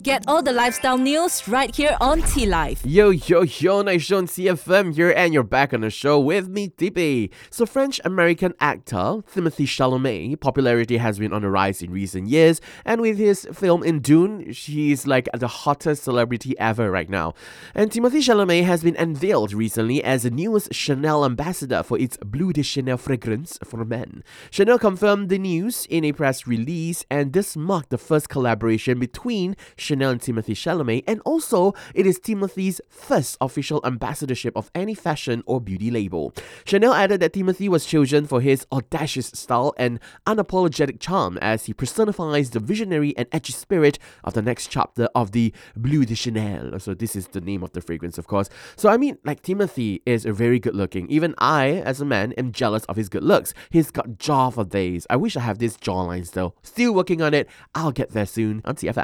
Get all the lifestyle news right here on T-Life. Yo, nice show on CFM here, and you're back on the show with me, TP. So French-American actor Timothée Chalamet, popularity has been on the rise in recent years, and with his film in Dune, he's like the hottest celebrity ever right now. And Timothée Chalamet has been unveiled recently as the newest Chanel ambassador for its Bleu de Chanel fragrance for men. Chanel confirmed the news in a press release, and this marked the first collaboration between Chanel and Timothée Chalamet, and also it is Timothée's first official ambassadorship of any fashion or beauty label. Chanel added that Timothée was chosen for his audacious style and unapologetic charm as he personifies the visionary and edgy spirit of the next chapter of the Bleu de Chanel. So this is the name of the fragrance, of course. So I mean, like, Timothée is very good looking. Even I, as a man, am jealous of his good looks. He's got jaw for days. I wish I have these jawlines though. Still working on it. I'll get there soon on TFM.